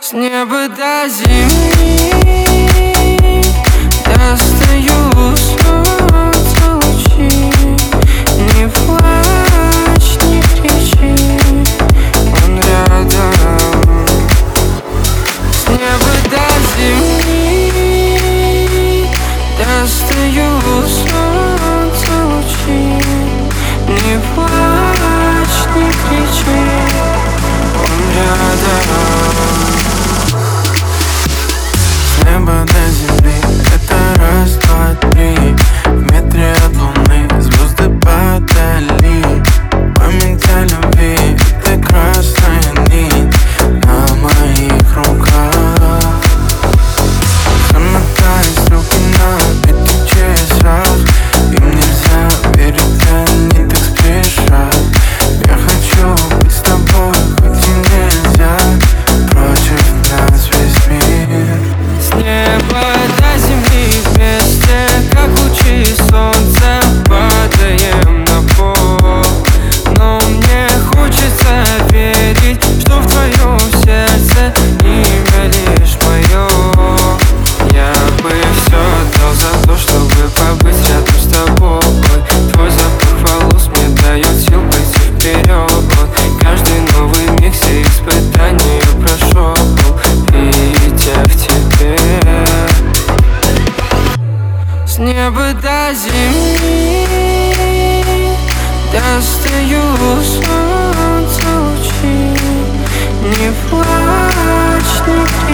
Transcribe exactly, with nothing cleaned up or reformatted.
С неба до земли достаю солнце лучи. Не плачь, не кричи, он рядом. С неба до земли достаю солнце лучи. Не плачь, не кричи, он рядом. С неба до земли — это раз, два, три. В метре от луны звезды падали. Память о любви — это красная нить на моих руках. Замотались руки на пяти часах. Им нельзя верить, они так спешат. Я хочу быть с тобой, хоть и нельзя. Против нас весь мир. С неба до земли вместе, как лучи солнца, падаем на пол. Но мне хочется верить, что в твоем сердце имя лишь мое. Я бы все отдал за то, чтобы побыть рядом с тобой. Твой запах волос мне дает сил пойти вперед. Каждый новый миг, все испытания прошел, видя в тебе. С неба до земли достаю солнце лучи. Не плачь, не